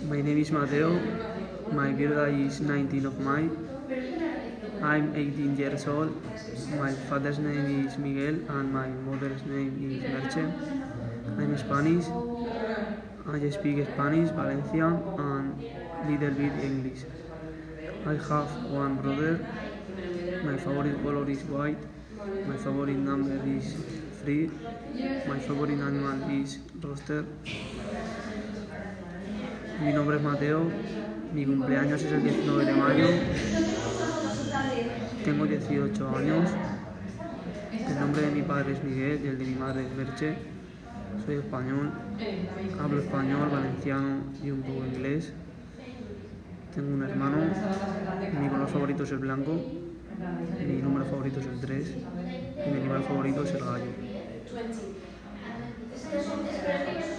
My name is Mateo. My birthday is 19th of May. I'm 18 years old. My father's name is Miguel and my mother's name is Merche. I'm Spanish. I speak Spanish, Valencian, and little bit English. I have one brother. My favorite color is white. My favorite number is 3. My favorite animal is rooster. Mi nombre es Mateo. Mi cumpleaños es el 19 de mayo. Tengo 18 años. El nombre de mi padre es Miguel y el de mi madre es Merche. Soy español. Hablo español, valenciano y un poco inglés. Tengo un hermano. Mi color favorito es el blanco. Mi número favorito es el 3. Y mi animal favorito es el gallo.